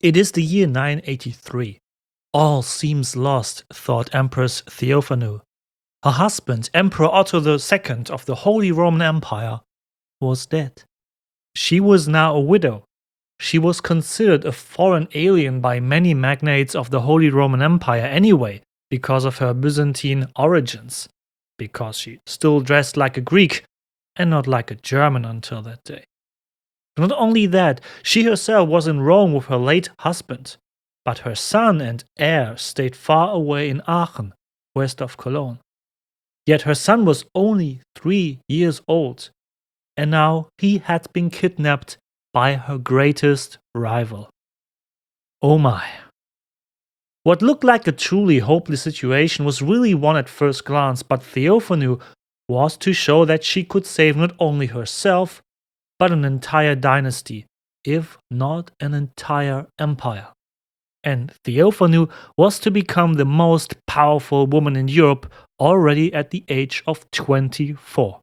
It is the year 983. All seems lost, thought Empress Theophanu. Her husband, Emperor Otto II of the Holy Roman Empire, was dead. She was now a widow. She was considered a foreign alien by many magnates of the Holy Roman Empire anyway, because of her Byzantine origins, because she still dressed like a Greek and not like a German until that day. Not only that, she herself was in Rome with her late husband, but her son and heir stayed far away in Aachen, west of Cologne. Yet her son was only 3 years old, and now he had been kidnapped by her greatest rival. Oh my. What looked like a truly hopeless situation was really one at first glance, but Theophanu was to show that she could save not only herself, but an entire dynasty, if not an entire empire. And Theophanu was to become the most powerful woman in Europe already at the age of 24.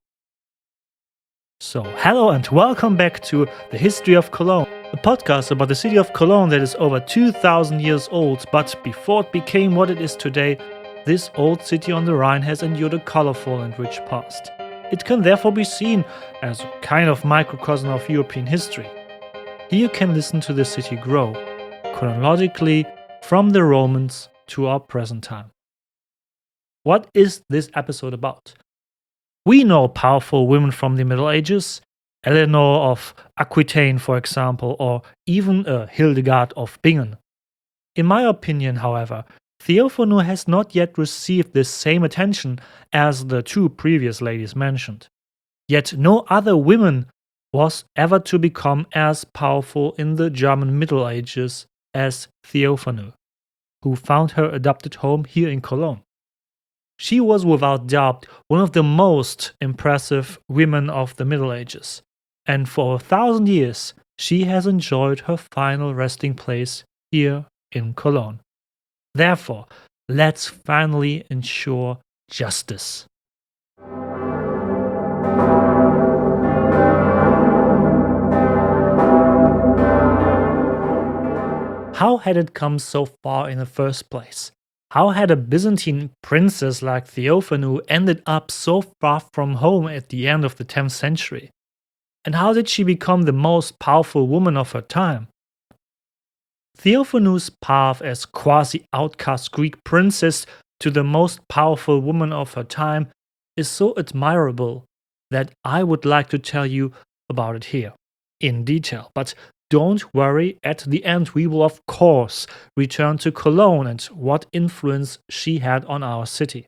So, hello and welcome back to The History of Cologne, a podcast about the city of Cologne that is over 2,000 years old, but before it became what it is today, this old city on the Rhine has endured a colorful and rich past. It can therefore be seen as a kind of microcosm of European history. Here you can listen to the city grow, chronologically from the Romans to our present time. What is this episode about? We know powerful women from the Middle Ages, Eleanor of Aquitaine, for example, or even Hildegard of Bingen. In my opinion, however, Theophanu has not yet received the same attention as the two previous ladies mentioned. Yet no other woman was ever to become as powerful in the German Middle Ages as Theophanu, who found her adopted home here in Cologne. She was without doubt one of the most impressive women of the Middle Ages, and for 1,000 years she has enjoyed her final resting place here in Cologne. Therefore, let's finally ensure justice. How had it come so far in the first place? How had a Byzantine princess like Theophanu ended up so far from home at the end of the 10th century? And how did she become the most powerful woman of her time? Theophanu's path as quasi-outcast Greek princess to the most powerful woman of her time is so admirable that I would like to tell you about it here, in detail. But don't worry, at the end we will of course return to Cologne and what influence she had on our city.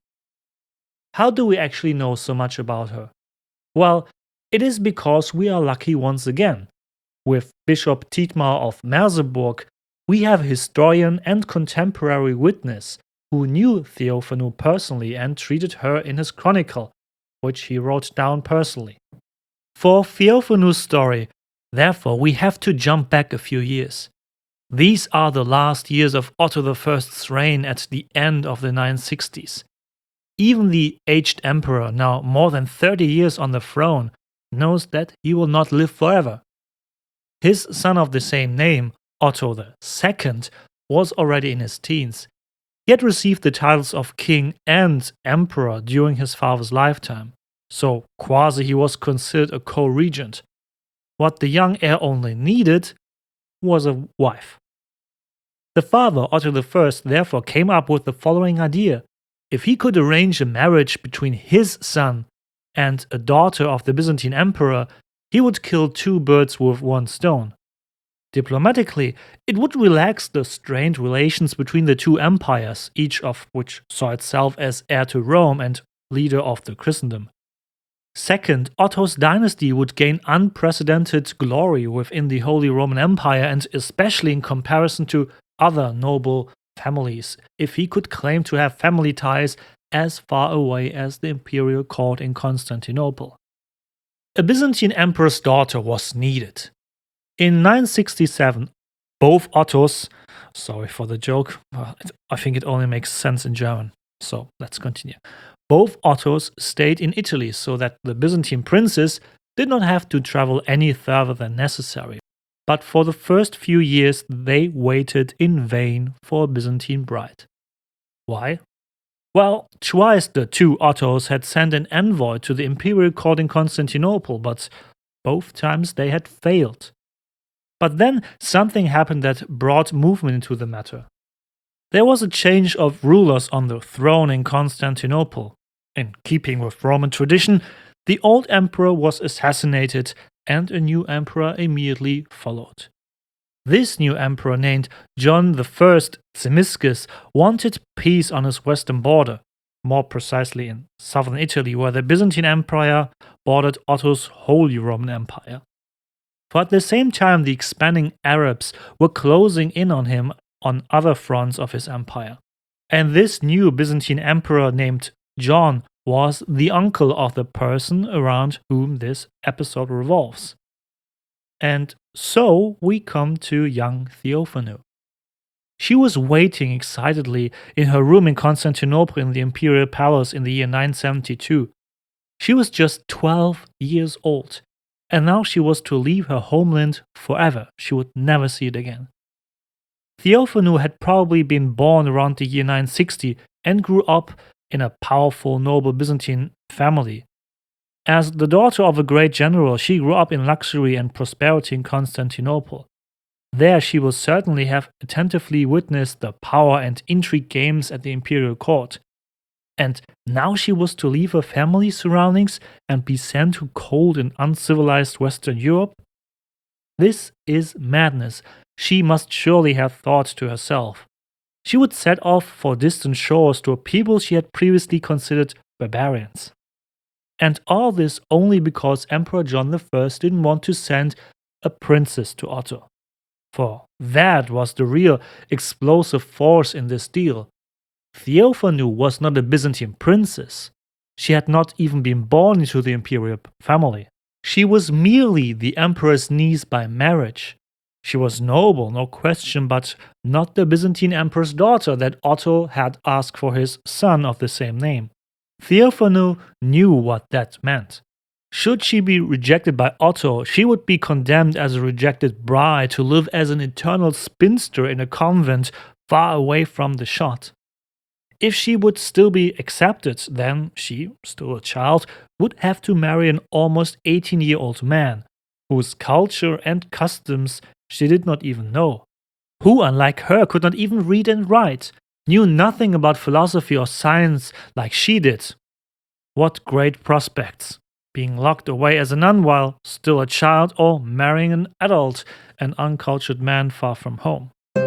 How do we actually know so much about her? Well, it is because we are lucky once again. With Bishop Dietmar of Merseburg, we have a historian and contemporary witness who knew Theophanu personally and treated her in his chronicle, which he wrote down personally. For Theophanu's story, therefore, we have to jump back a few years. These are the last years of Otto I's reign at the end of the 960s. Even the aged emperor, now more than 30 years on the throne, knows that he will not live forever. His son of the same name, Otto II, was already in his teens. He had received the titles of king and emperor during his father's lifetime, so quasi he was considered a co-regent. What the young heir only needed was a wife. The father, Otto I, therefore came up with the following idea. If he could arrange a marriage between his son and a daughter of the Byzantine emperor, he would kill two birds with one stone. Diplomatically, it would relax the strained relations between the two empires, each of which saw itself as heir to Rome and leader of the Christendom. Second, Otto's dynasty would gain unprecedented glory within the Holy Roman Empire and especially in comparison to other noble families, if he could claim to have family ties as far away as the imperial court in Constantinople. A Byzantine emperor's daughter was needed. In 967, both Ottos, sorry for the joke, I think it only makes sense in German, so let's continue. Both Ottos stayed in Italy so that the Byzantine princes did not have to travel any further than necessary. but for the first few years they waited in vain for a Byzantine bride. Why? Well, twice the two Ottos had sent an envoy to the imperial court in Constantinople, but both times they had failed. But then something happened that brought movement into the matter. There was a change of rulers on the throne in Constantinople. In keeping with Roman tradition, the old emperor was assassinated and a new emperor immediately followed. This new emperor, named John I Zimisces, wanted peace on his western border, more precisely in southern Italy, where the Byzantine Empire bordered Otto's Holy Roman Empire. For at the same time, the expanding Arabs were closing in on him on other fronts of his empire. And this new Byzantine emperor named John was the uncle of the person around whom this episode revolves. And so we come to young Theophanu. She was waiting excitedly in her room in Constantinople in the imperial palace in the year 972. She was just 12 years old, and now she was to leave her homeland forever. She would never see it again. Theophanu had probably been born around the year 960 and grew up in a powerful noble Byzantine family. As the daughter of a great general, she grew up in luxury and prosperity in Constantinople. There she will certainly have attentively witnessed the power and intrigue games at the imperial court. And now she was to leave her family surroundings and be sent to cold and uncivilized Western Europe? This is madness, she must surely have thought to herself. She would set off for distant shores to a people she had previously considered barbarians. And all this only because Emperor John I didn't want to send a princess to Otto. For that was the real explosive force in this deal. Theophanu was not a Byzantine princess. She had not even been born into the imperial family. She was merely the emperor's niece by marriage. She was noble, no question, but not the Byzantine emperor's daughter that Otto had asked for his son of the same name. Theophanu knew what that meant. Should she be rejected by Otto, she would be condemned as a rejected bride to live as an eternal spinster in a convent far away from the shot. If she would still be accepted, then she, still a child, would have to marry an almost 18-year-old man, whose culture and customs she did not even know, who, unlike her, could not even read and write, knew nothing about philosophy or science like she did. What great prospects! Being locked away as a nun while still a child, or marrying an adult, an uncultured man far from home.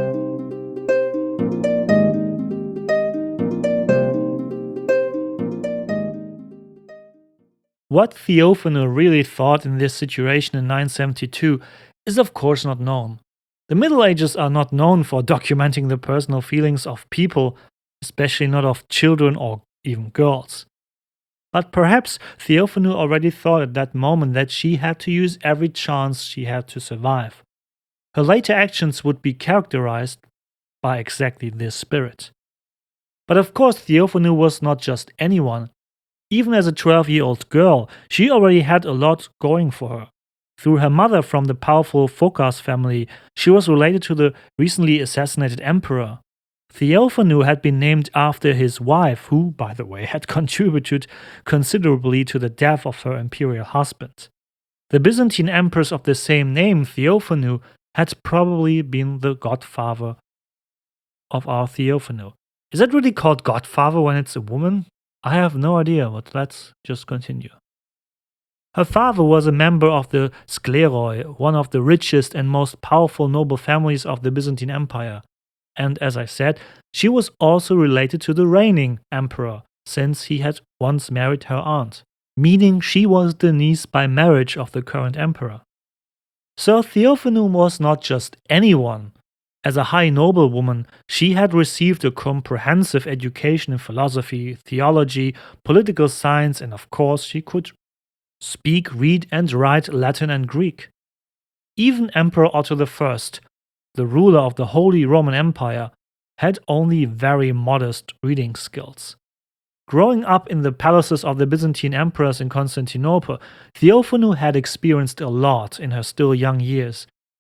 What Theophanu really thought in this situation in 972 is of course not known. The Middle Ages are not known for documenting the personal feelings of people, especially not of children or even girls. But perhaps Theophanu already thought at that moment that she had to use every chance she had to survive. Her later actions would be characterized by exactly this spirit. But of course, Theophanu was not just anyone. Even as a 12-year-old girl, she already had a lot going for her. Through her mother from the powerful Phocas family, she was related to the recently assassinated emperor. Theophanu had been named after his wife, who, by the way, had contributed considerably to the death of her imperial husband. The Byzantine empress of the same name, Theophanu, had probably been the godfather of our Theophanu. Is that really called godfather when it's a woman? I have no idea, but let's just continue. Her father was a member of the Skleroi, one of the richest and most powerful noble families of the Byzantine Empire. And as I said, she was also related to the reigning emperor, since he had once married her aunt, meaning she was the niece by marriage of the current emperor. So Theophanu was not just anyone. As a high noblewoman, she had received a comprehensive education in philosophy, theology, political science, and of course she could speak, read, and write Latin and Greek. Even Emperor Otto I, the ruler of the Holy Roman Empire, had only very modest reading skills. Growing up in the palaces of the Byzantine emperors in Constantinople, Theophanu had experienced a lot in her still young years.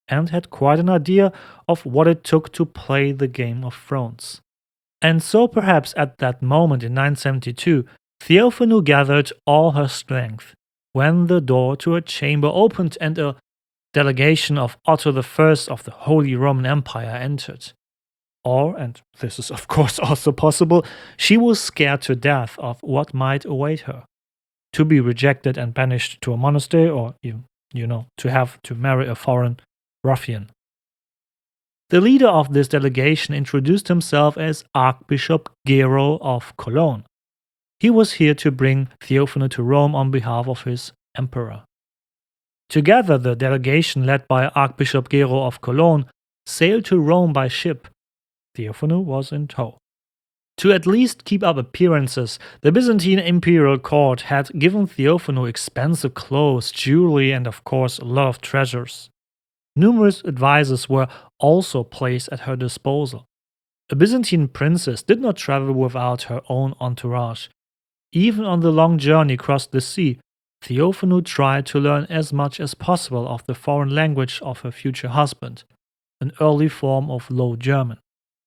and had quite an idea of what it took to play the Game of Thrones. And so perhaps at that moment in 972, Theophanu gathered all her strength when the door to her chamber opened and a delegation of Otto I of the Holy Roman Empire entered. Or, and this is of course also possible, she was scared to death of what might await her. To be rejected and banished to a monastery, or, to have to marry a foreign ruffian. The leader of this delegation introduced himself as Archbishop Gero of Cologne. He was here to bring Theophanu to Rome on behalf of his emperor. Together, the delegation led by Archbishop Gero of Cologne sailed to Rome by ship. Theophanu was in tow. To at least keep up appearances, the Byzantine imperial court had given Theophanu expensive clothes, jewelry, and of course a lot of treasures. Numerous advisors were also placed at her disposal. A Byzantine princess did not travel without her own entourage. Even on the long journey across the sea, Theophanu tried to learn as much as possible of the foreign language of her future husband, an early form of Low German.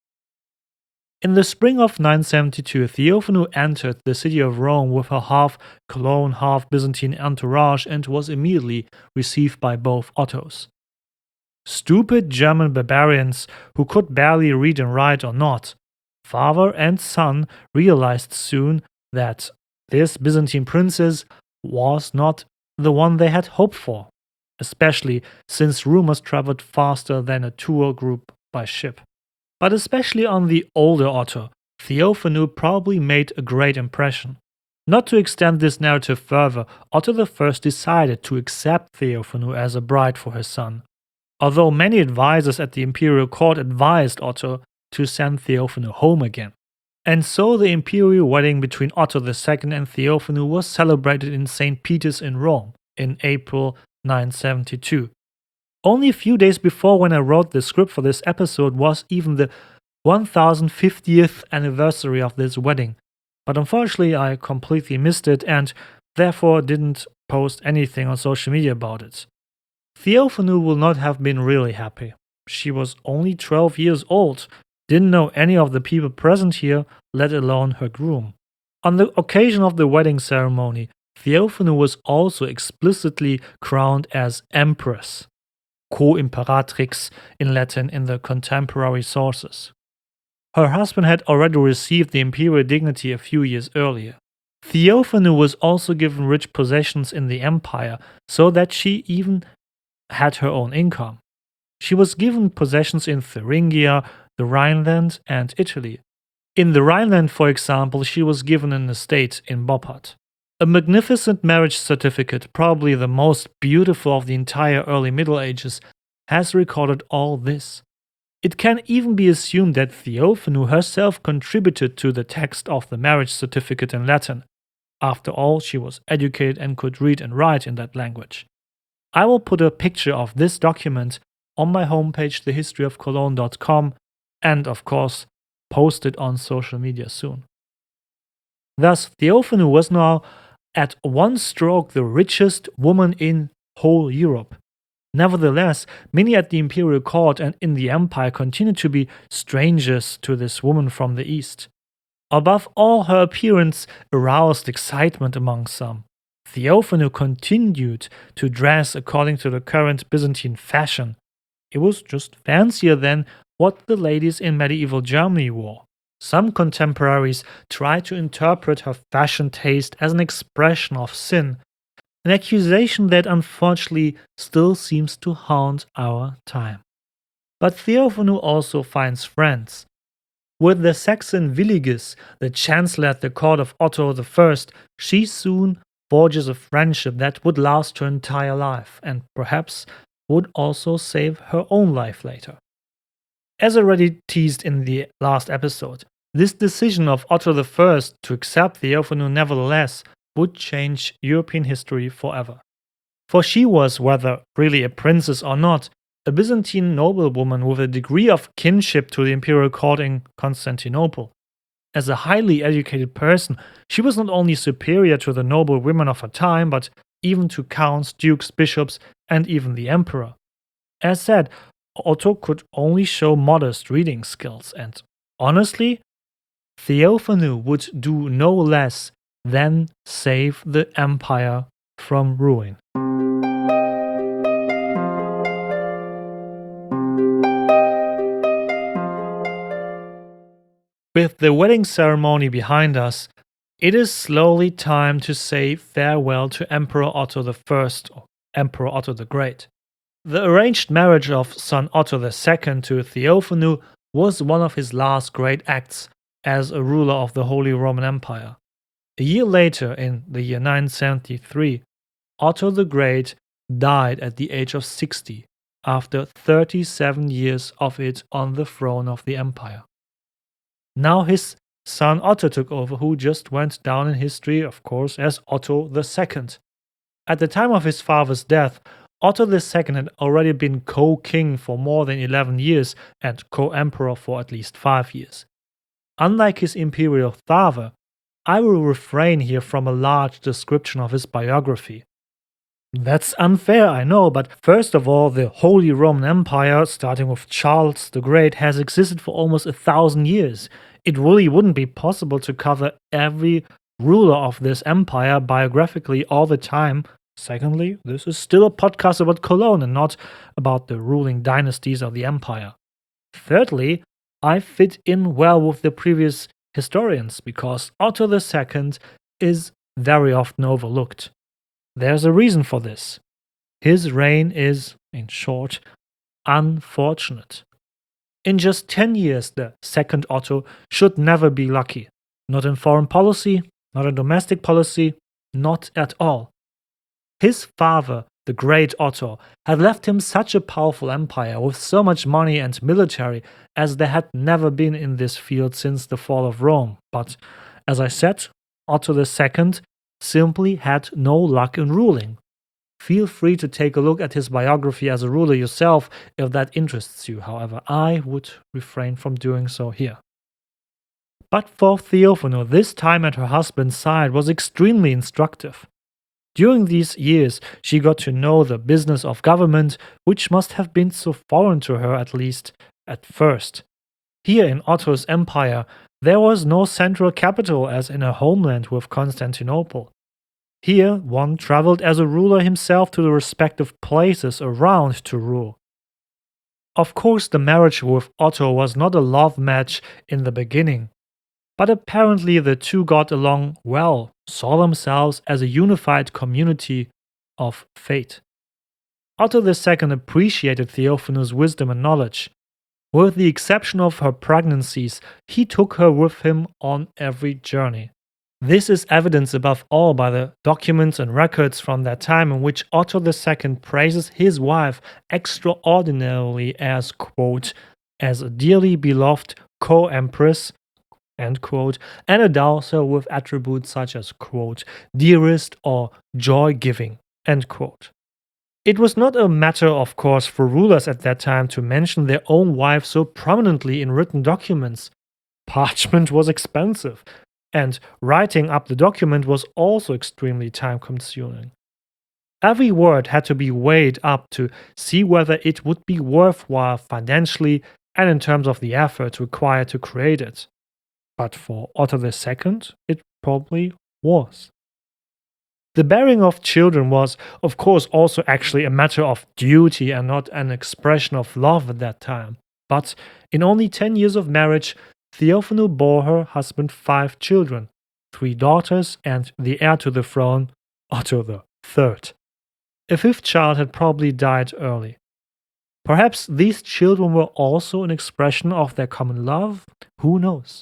In the spring of 972, Theophanu entered the city of Rome with her half Cologne, half Byzantine entourage and was immediately received by both Ottos. Stupid German barbarians who could barely read and write or not, father and son realized soon that this Byzantine princess was not the one they had hoped for, especially since rumors traveled faster than a tour group by ship. But especially on the older Otto, Theophanu probably made a great impression. Not to extend this narrative further, Otto I decided to accept Theophanu as a bride for his son, although many advisors at the imperial court advised Otto to send Theophanu home again. And so the imperial wedding between Otto II and Theophanu was celebrated in St. Peter's in Rome in April 972. Only a few days before, when I wrote the script for this episode, was even the 1050th anniversary of this wedding. But unfortunately, I completely missed it and therefore didn't post anything on social media about it. Theophanu will not have been really happy. She was only 12 years old, didn't know any of the people present here, let alone her groom. On the occasion of the wedding ceremony, Theophanu was also explicitly crowned as Empress, co-imperatrix in Latin in the contemporary sources. Her husband had already received the imperial dignity a few years earlier. Theophanu was also given rich possessions in the empire, so that she even had her own income. She was given possessions in Thuringia, the Rhineland, and Italy. In the Rhineland, for example, she was given an estate in Boppard. A magnificent marriage certificate, probably the most beautiful of the entire early Middle Ages, has recorded all this. It can even be assumed that Theophanu herself contributed to the text of the marriage certificate in Latin. After all, she was educated and could read and write in that language. I will put a picture of this document on my homepage, thehistoryofcologne.com, and of course, post it on social media soon. Thus, Theophanu was now at one stroke the richest woman in whole Europe. Nevertheless, many at the imperial court and in the empire continued to be strangers to this woman from the east. Above all, her appearance aroused excitement among some. Theophanu continued to dress according to the current Byzantine fashion. It was just fancier than what the ladies in medieval Germany wore. Some contemporaries tried to interpret her fashion taste as an expression of sin, an accusation that unfortunately still seems to haunt our time. But Theophanu also finds friends. With the Saxon Willigis, the chancellor at the court of Otto I, she soon forges a friendship that would last her entire life and perhaps would also save her own life later. As already teased in the last episode, this decision of Otto I to accept Theophanu nevertheless would change European history forever. For she was, whether really a princess or not, a Byzantine noblewoman with a degree of kinship to the imperial court in Constantinople. As a highly educated person, she was not only superior to the noble women of her time, but even to counts, dukes, bishops, and even the emperor. As said, Otto could only show modest reading skills, and honestly, Theophanu would do no less than save the empire from ruin. With the wedding ceremony behind us, it is slowly time to say farewell to Emperor Otto I, or Emperor Otto the Great. The arranged marriage of son Otto II to Theophanu was one of his last great acts as a ruler of the Holy Roman Empire. A year later, in the year 973, Otto the Great died at the age of 60 after 37 years of it on the throne of the empire. Now his son Otto took over, who just went down in history, of course, as Otto II. At the time of his father's death, Otto II had already been co-king for more than 11 years and co-emperor for at least 5 years. Unlike his imperial father, I will refrain here from a large description of his biography. That's unfair, I know, but first of all, the Holy Roman Empire, starting with Charles the Great, has existed for almost 1,000 years. It really wouldn't be possible to cover every ruler of this empire biographically all the time. Secondly, this is still a podcast about Cologne and not about the ruling dynasties of the empire. Thirdly, I fit in well with the previous historians because Otto II is very often overlooked. There's a reason for this. His reign is, in short, unfortunate. In just 10 years, the second Otto should never be lucky. Not in foreign policy, not in domestic policy, not at all. His father, the great Otto, had left him such a powerful empire with so much money and military as there had never been in this field since the fall of Rome. But, as I said, Otto II simply had no luck in ruling. Feel free to take a look at his biography as a ruler yourself if that interests you. However, I would refrain from doing so here. But for Theophanu, this time at her husband's side was extremely instructive. During these years, she got to know the business of government, which must have been so foreign to her, at least at first. Here in Otto's empire, there was no central capital as in her homeland with Constantinople. Here, one traveled as a ruler himself to the respective places around to rule. Of course, the marriage with Otto was not a love match in the beginning, but apparently the two got along well, saw themselves as a unified community of faith. Otto II appreciated Theophanu's wisdom and knowledge. With the exception of her pregnancies, he took her with him on every journey. This is evidenced above all by the documents and records from that time in which Otto II praises his wife extraordinarily as, quote, as a dearly beloved co-empress, end quote, and endows her with attributes such as, quote, dearest or joy-giving, end quote. It was not a matter, of course, for rulers at that time to mention their own wives so prominently in written documents. Parchment was expensive, and writing up the document was also extremely time-consuming. Every word had to be weighed up to see whether it would be worthwhile financially and in terms of the effort required to create it. But for Otto II, it probably was. The bearing of children was, of course, also actually a matter of duty and not an expression of love at that time. But in only 10 years of marriage, Theophanu bore her husband 5 children, 3 daughters and the heir to the throne, Otto III. A 5th child had probably died early. Perhaps these children were also an expression of their common love? Who knows?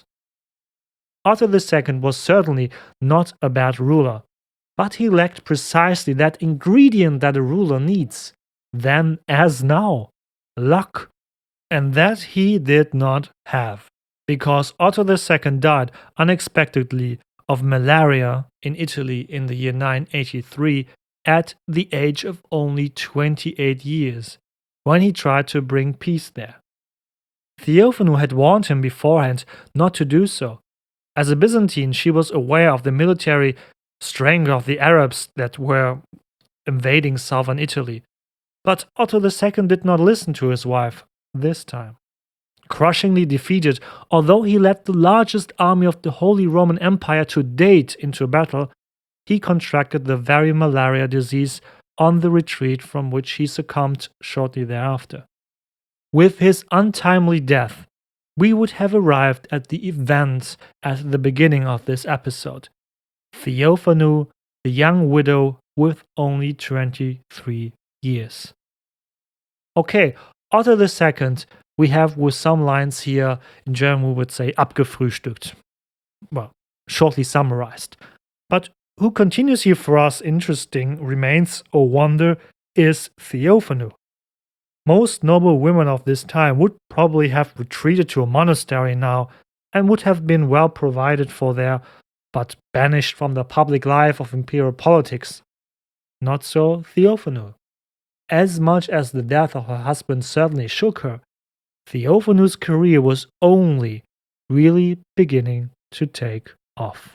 Otto II was certainly not a bad ruler, but he lacked precisely that ingredient that a ruler needs, then as now, luck. And that he did not have, because Otto II died unexpectedly of malaria in Italy in the year 983 at the age of only 28 years, when he tried to bring peace there. Theophanu had warned him beforehand not to do so. As a Byzantine, she was aware of the military strength of the Arabs that were invading southern Italy, But Otto II did not listen to his wife this time. Crushingly defeated, although he led the largest army of the Holy Roman Empire to date into battle, he contracted the very malaria disease on the retreat from which he succumbed shortly thereafter. With his untimely death, we would have arrived at the events at the beginning of this episode. Theophanu, the young widow with only 23 years. Okay, Otto II, we have with some lines here, in German we would say abgefrühstückt. Well, shortly summarized. But who continues here for us interesting remains or wonder is Theophanu. Most noble women of this time would probably have retreated to a monastery now and would have been well provided for there, but banished from the public life of imperial politics. Not so Theophanu. As much as the death of her husband certainly shook her, Theophanu's career was only really beginning to take off.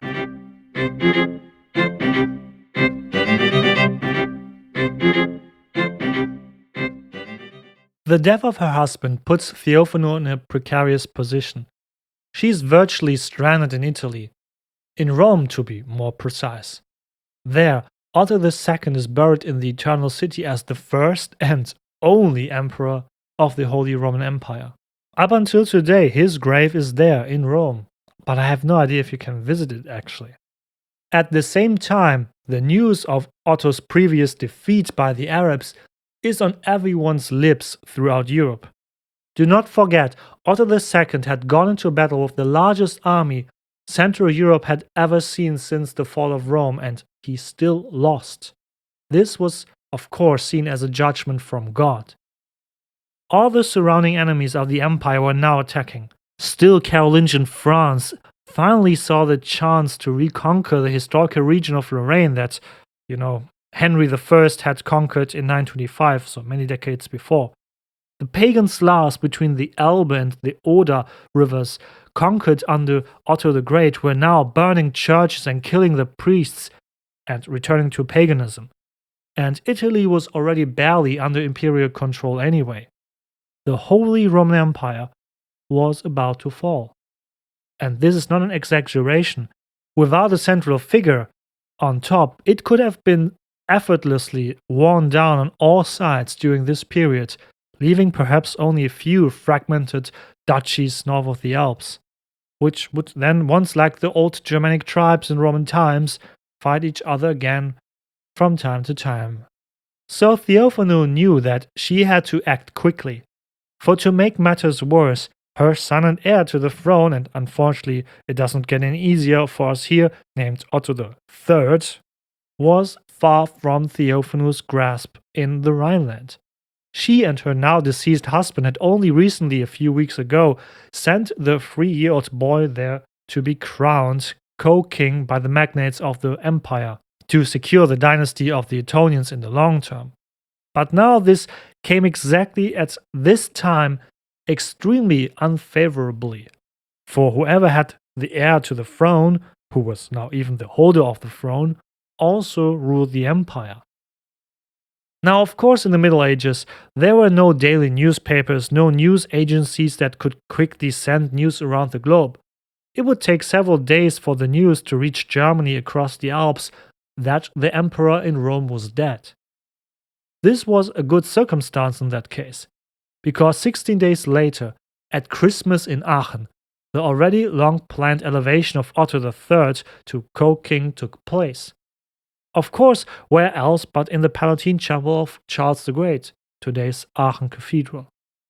The death of her husband puts Theophanu in a precarious position. She is virtually stranded in Italy, in Rome to be more precise. There, Otto II is buried in the Eternal City as the first and only emperor of the Holy Roman Empire. Up until today, his grave is there in Rome, but I have no idea if you can visit it actually. At the same time, the news of Otto's previous defeat by the Arabs is on everyone's lips throughout Europe. Do not forget, Otto II had gone into battle with the largest army Central Europe had ever seen since the fall of Rome, and he still lost. This was, of course, seen as a judgment from God. All the surrounding enemies of the empire were now attacking. Still, Carolingian France finally saw the chance to reconquer the historical region of Lorraine that, Henry I had conquered in 925, so many decades before. The pagan Slavs between the Elbe and the Oder rivers, conquered under Otto the Great, were now burning churches and killing the priests and returning to paganism. And Italy was already barely under imperial control anyway. The Holy Roman Empire was about to fall. And this is not an exaggeration. Without a central figure on top, it could have been effortlessly worn down on all sides during this period, leaving perhaps only a few fragmented duchies north of the Alps, which would then, once like the old Germanic tribes in Roman times, fight each other again from time to time. So Theophanu knew that she had to act quickly, for to make matters worse, her son and heir to the throne, and unfortunately it doesn't get any easier for us here, named Otto III, was far from Theophanu's grasp in the Rhineland. She and her now deceased husband had only recently, a few weeks ago, sent the 3-year-old boy there to be crowned co-king by the magnates of the empire to secure the dynasty of the Ettonians in the long term. But now this came exactly at this time extremely unfavorably, for whoever had the heir to the throne, who was now even the holder of the throne, also ruled the empire. Now, of course, in the Middle Ages, there were no daily newspapers, no news agencies that could quickly send news around the globe. It would take several days for the news to reach Germany across the Alps that the emperor in Rome was dead. This was a good circumstance in that case, because 16 days later, at Christmas in Aachen, the already long-planned elevation of Otto III to co-king took place. Of course, where else but in the Palatine Chapel of Charles the Great, today's Aachen Cathedral.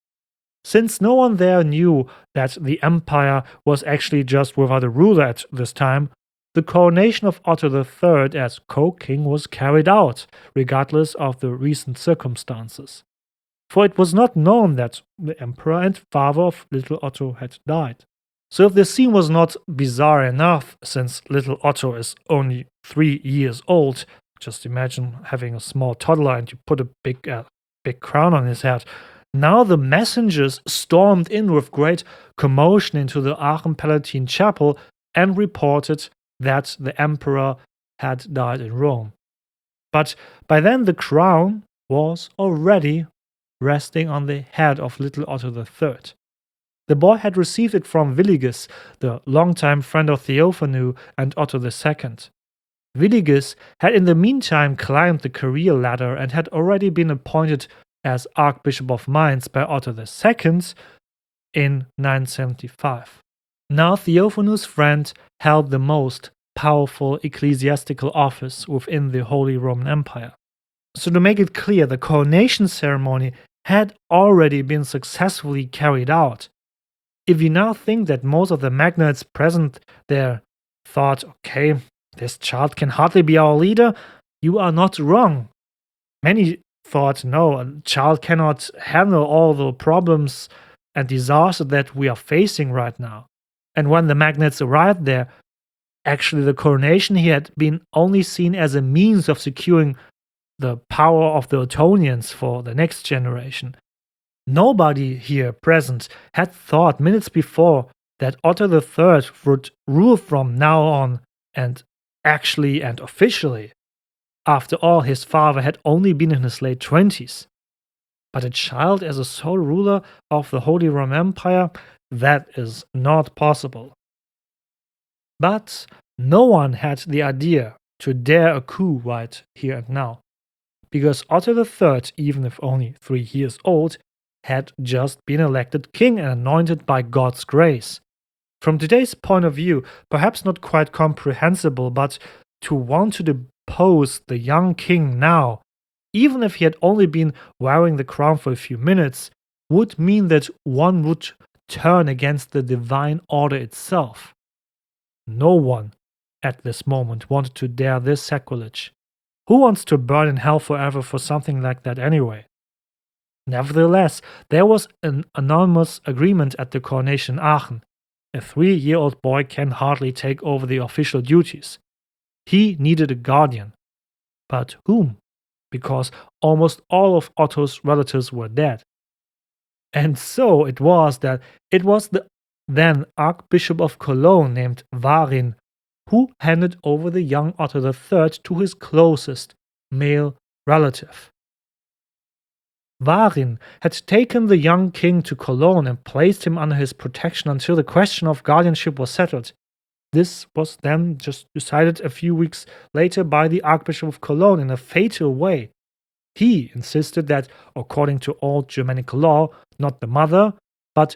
Since no one there knew that the empire was actually just without a ruler at this time, the coronation of Otto III as co-king was carried out, regardless of the recent circumstances. For it was not known that the emperor and father of little Otto had died. So if the scene was not bizarre enough, since little Otto is only 3 years old, just imagine having a small toddler and you put a big crown on his head. Now the messengers stormed in with great commotion into the Aachen Palatine Chapel and reported that the emperor had died in Rome. But by then the crown, was already resting on the head of little Otto III. The boy had received it from Willigis, the longtime friend of Theophanu and Otto II. Willigis had in the meantime climbed the career ladder and had already been appointed as Archbishop of Mainz by Otto II in 975. Now Theophanu's friend held the most powerful ecclesiastical office within the Holy Roman Empire. So to make it clear, the coronation ceremony had already been successfully carried out. If you now think that most of the magnates present there thought, okay, this child can hardly be our leader, you are not wrong. Many thought, no, a child cannot handle all the problems and disaster that we are facing right now. And when the magnates arrived there, actually the coronation here had been only seen as a means of securing the power of the Ottonians for the next generation. Nobody here present had thought minutes before that Otto III would rule from now on, and actually and officially. After all, his father had only been in his late 20s. But a child as a sole ruler of the Holy Roman Empire, that is not possible. But no one had the idea to dare a coup right here and now, because Otto III, even if only 3 years old, had just been elected king and anointed by God's grace. From today's point of view, perhaps not quite comprehensible, but to want to depose the young king now, even if he had only been wearing the crown for a few minutes, would mean that one would turn against the divine order itself. No one at this moment wanted to dare this sacrilege. Who wants to burn in hell forever for something like that anyway? Nevertheless, there was an anonymous agreement at the coronation in Aachen. A 3-year-old boy can hardly take over the official duties. He needed a guardian. But whom? Because almost all of Otto's relatives were dead. And so it was that it was the then Archbishop of Cologne named Warin who handed over the young Otto III to his closest male relative. Warin had taken the young king to Cologne and placed him under his protection until the question of guardianship was settled. This was then just decided a few weeks later by the Archbishop of Cologne in a fatal way. He insisted that, according to old Germanic law, not the mother, but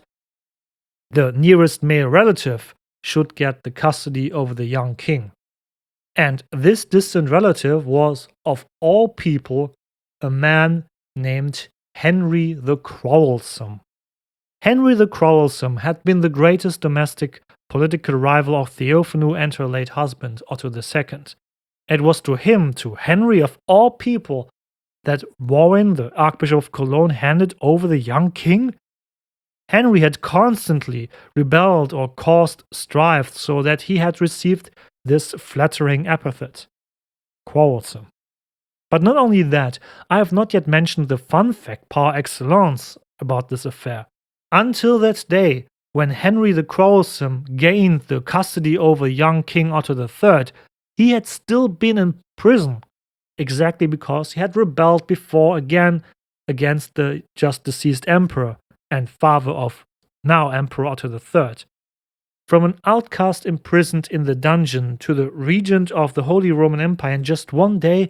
the nearest male relative should get the custody over the young king. And this distant relative was, of all people, a man named Henry the Quarrelsome. Henry the Quarrelsome had been the greatest domestic political rival of Theophanu and her late husband, Otto II. It was to him, to Henry of all people, that Warin, the Archbishop of Cologne, handed over the young king? Henry had constantly rebelled or caused strife, so that he had received this flattering epithet, quarrelsome. But not only that, I have not yet mentioned the fun fact par excellence about this affair. Until that day, when Henry the Quarrelsome gained the custody over young King Otto III, he had still been in prison, exactly because he had rebelled before again against the just deceased emperor and father of now Emperor Otto III. From an outcast imprisoned in the dungeon to the regent of the Holy Roman Empire in just one day,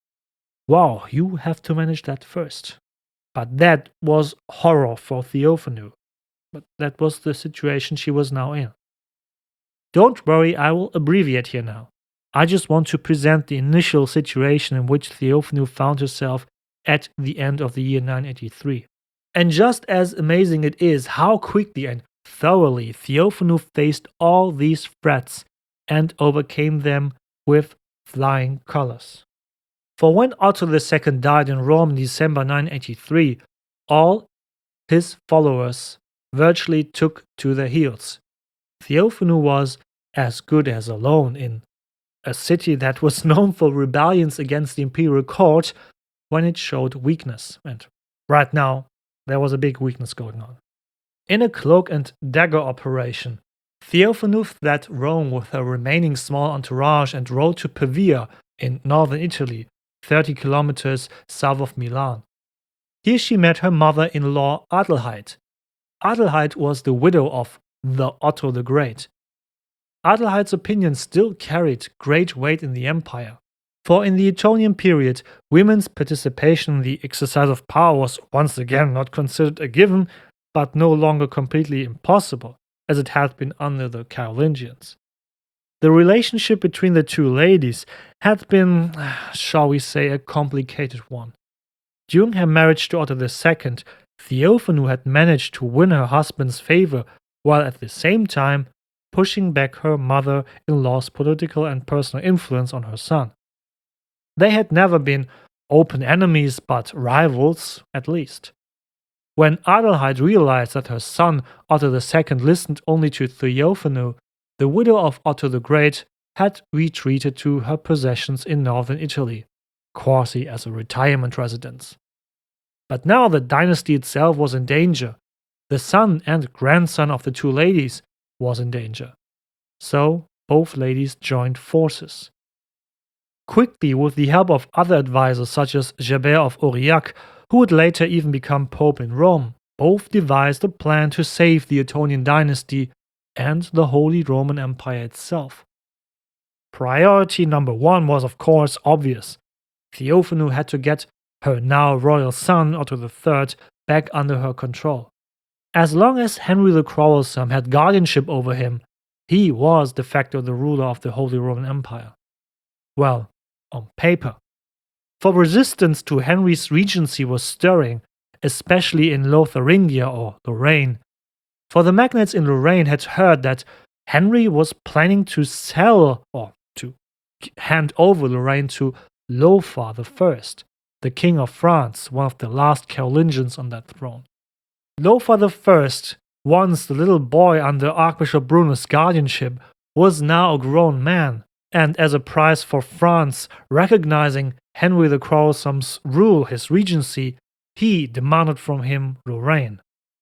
wow, you have to manage that first. But that was horror for Theophanu. But that was the situation she was now in. Don't worry, I will abbreviate here now. I just want to present the initial situation in which Theophanu found herself at the end of the year 983. And just as amazing it is how quickly and thoroughly Theophanu faced all these threats and overcame them with flying colors. For when Otto II died in Rome in December 983, all his followers virtually took to their heels. Theophanu was as good as alone in a city that was known for rebellions against the imperial court when it showed weakness. And right now, there was a big weakness going on. In a cloak and dagger operation, Theophanu fled Rome with her remaining small entourage and rode to Pavia in northern Italy, 30 kilometers south of Milan. Here she met her mother-in-law Adelheid. Adelheid was the widow of the Otto the Great. Adelheid's opinion still carried great weight in the empire, for in the Etonian period, women's participation in the exercise of power was once again not considered a given, but no longer completely impossible, as it had been under the Carolingians. The relationship between the two ladies had been, shall we say, a complicated one. During her marriage to Otto II, Theophanu had managed to win her husband's favor while at the same time pushing back her mother-in-law's political and personal influence on her son. They had never been open enemies, but rivals, at least. When Adelheid realized that her son Otto II listened only to Theophanu, the widow of Otto the Great had retreated to her possessions in northern Italy, quasi as a retirement residence. But now the dynasty itself was in danger. The son and grandson of the two ladies was in danger. So both ladies joined forces. Quickly, with the help of other advisors such as Gerbert of Aurillac, who would later even become Pope in Rome, both devised a plan to save the Etonian dynasty and the Holy Roman Empire itself. Priority number one was, of course, obvious. Theophanu had to get her now royal son, Otto III, back under her control. As long as Henry the Quarrelsome had guardianship over him, he was de facto the ruler of the Holy Roman Empire. Well, on paper. For resistance to Henry's regency was stirring, especially in Lotharingia or Lorraine. For the magnates in Lorraine had heard that Henry was planning to sell or to hand over Lorraine to Lothar I, the King of France, one of the last Carolingians on that throne. Lothar I, once the little boy under Archbishop Bruno's guardianship, was now a grown man, and as a prize for France recognizing Henry the Quarrelsome's rule, his regency, he demanded from him Lorraine.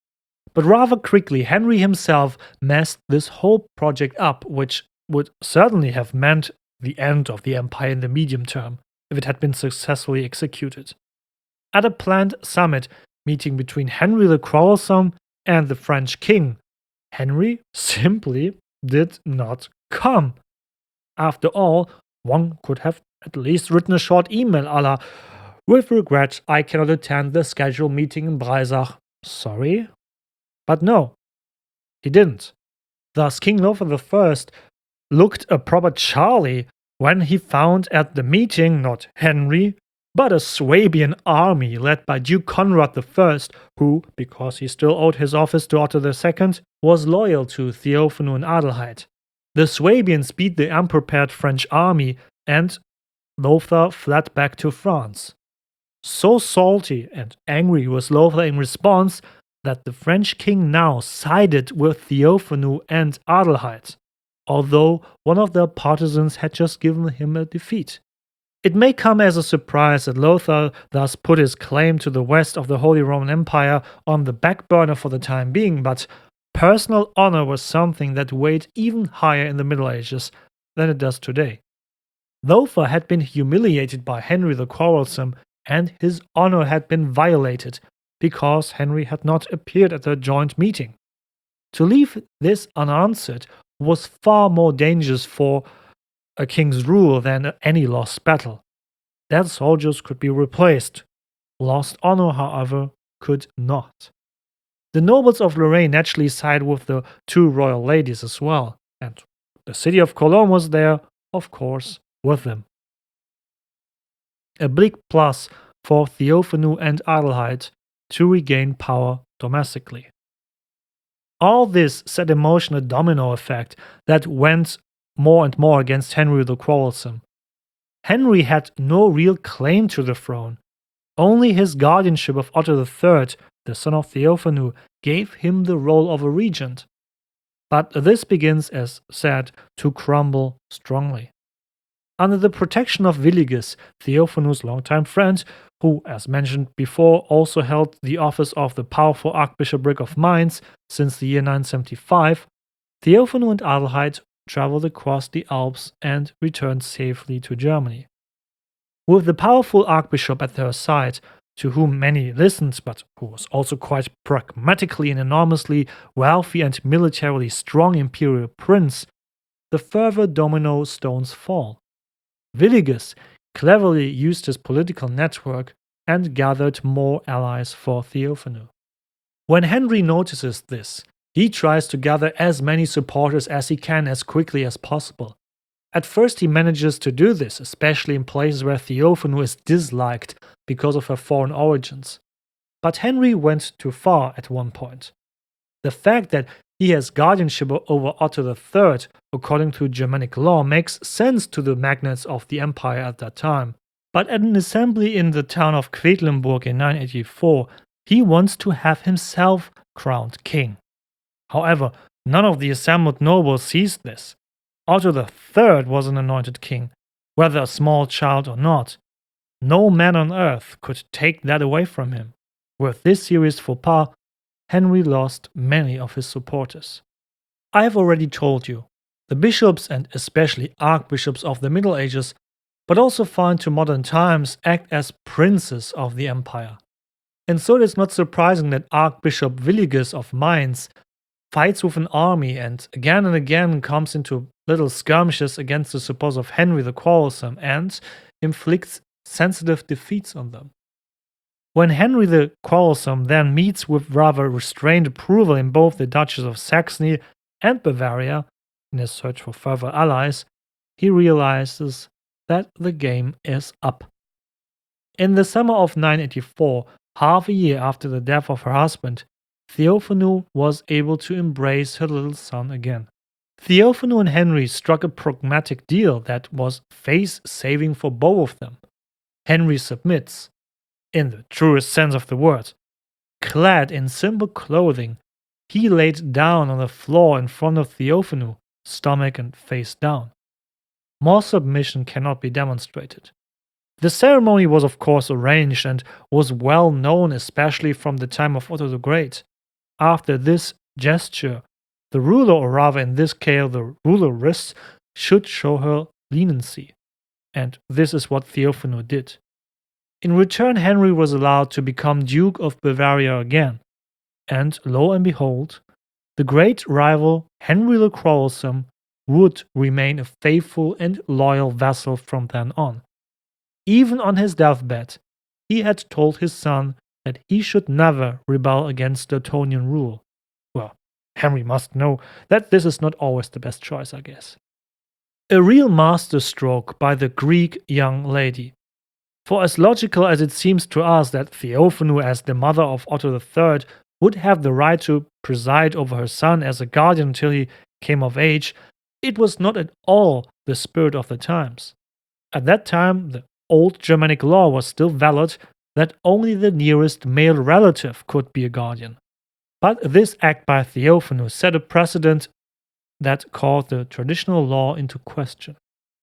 But rather quickly, Henry himself messed this whole project up, which would certainly have meant the end of the empire in the medium term if it had been successfully executed. At a planned summit meeting between Henry the Quarrelsome and the French king, Henry simply did not come. After all, one could have at least written a short email a la, "With regret, I cannot attend the scheduled meeting in Breisach. Sorry." But no, he didn't. Thus, King Lothar I looked a proper Charlie when he found at the meeting not Henry, but a Swabian army led by Duke Conrad I, who, because he still owed his office to Otto II, was loyal to Theophanu and Adelheid. The Swabians beat the unprepared French army, and Lothar fled back to France. So salty and angry was Lothar in response that the French king now sided with Theophanu and Adelheid, although one of their partisans had just given him a defeat. It may come as a surprise that Lothar thus put his claim to the west of the Holy Roman Empire on the back burner for the time being, but personal honor was something that weighed even higher in the Middle Ages than it does today. Lothar had been humiliated by Henry the Quarrelsome, and his honor had been violated because Henry had not appeared at the joint meeting. To leave this unanswered was far more dangerous for a king's rule than any lost battle. Dead soldiers could be replaced. Lost honor, however, could not. The nobles of Lorraine naturally sided with the two royal ladies as well, and the city of Cologne was there, of course, with them. A big plus for Theophanu and Adelheid to regain power domestically. All this set in motion a domino effect that went more and more against Henry the Quarrelsome. Henry had no real claim to the throne. Only his guardianship of Otto III, the son of Theophanu, gave him the role of a regent. But this begins, as said, to crumble strongly. Under the protection of Willigis, Theophanu's longtime friend, who, as mentioned before, also held the office of the powerful Archbishopric of Mainz since the year 975, Theophanu and Adelheid traveled across the Alps and returned safely to Germany. With the powerful archbishop at her side, to whom many listened, but who was also quite pragmatically an enormously wealthy and militarily strong imperial prince, the further domino stones fall. Williges cleverly used his political network and gathered more allies for Theophanu. When Henry notices this, he tries to gather as many supporters as he can as quickly as possible. At first, he manages to do this, especially in places where Theophanu is disliked because of her foreign origins. But Henry went too far at one point. The fact that he has guardianship over Otto III, according to Germanic law, makes sense to the magnates of the empire at that time. But at an assembly in the town of Quedlinburg in 984, he wants to have himself crowned king. However, none of the assembled nobles sees this. Otto III was an anointed king, whether a small child or not. No man on earth could take that away from him. With this serious faux pas, Henry lost many of his supporters. I have already told you, the bishops and especially archbishops of the Middle Ages, but also far into modern times, act as princes of the empire. And so it is not surprising that Archbishop Williges of Mainz fights with an army and again comes into little skirmishes against the supporters of Henry the Quarrelsome and inflicts sensitive defeats on them. When Henry the Quarrelsome then meets with rather restrained approval in both the Duchies of Saxony and Bavaria, in his search for further allies, he realizes that the game is up. In the summer of 984, half a year after the death of her husband, Theophanu was able to embrace her little son again. Theophanu and Henry struck a pragmatic deal that was face-saving for both of them. Henry submits, in the truest sense of the word. Clad in simple clothing, he laid down on the floor in front of Theophanu, stomach and face down. More submission cannot be demonstrated. The ceremony was of course arranged and was well known, especially from the time of Otto the Great. After this gesture, the ruler, or rather in this case the ruleress, should show her leniency. And this is what Theophanu did. In return, Henry was allowed to become Duke of Bavaria again. And lo and behold, the great rival Henry the Quarrelsome would remain a faithful and loyal vassal from then on. Even on his deathbed, he had told his son that he should never rebel against the Ottonian rule. Well, Henry must know that this is not always the best choice, I guess. A real masterstroke by the Greek young lady. For as logical as it seems to us that Theophanu, as the mother of Otto III, would have the right to preside over her son as a guardian until he came of age, it was not at all the spirit of the times. At that time, the old Germanic law was still valid that only the nearest male relative could be a guardian. But this act by Theophanu set a precedent that called the traditional law into question.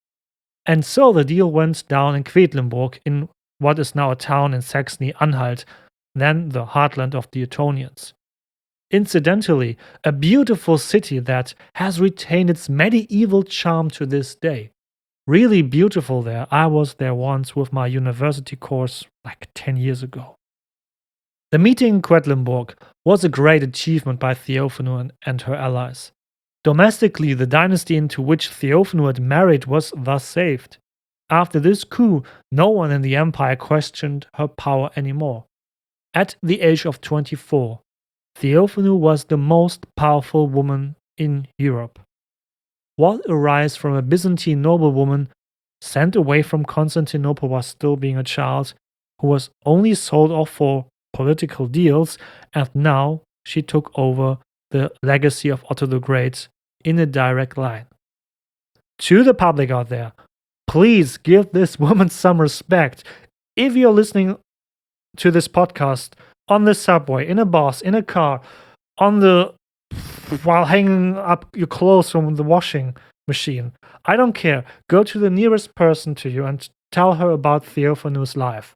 And so the deal went down in Quedlinburg, in what is now a town in Saxony-Anhalt, then the heartland of the Ottonians. Incidentally, a beautiful city that has retained its medieval charm to this day. Really beautiful there. I was there once with my university course like 10 years ago. The meeting in Quedlinburg was a great achievement by Theophanu and her allies. Domestically, the dynasty into which Theophanu had married was thus saved. After this coup, no one in the empire questioned her power anymore. At the age of 24, Theophanu was the most powerful woman in Europe. What a rise from a Byzantine noblewoman sent away from Constantinople while still being a child, who was only sold off for political deals, and now she took over the legacy of Otto the Great in a direct line. To the public out there, please give this woman some respect. If you're listening to this podcast on the subway, in a bus, in a car, while hanging up your clothes from the washing machine, I don't care. Go to the nearest person to you and tell her about Theophanu's life.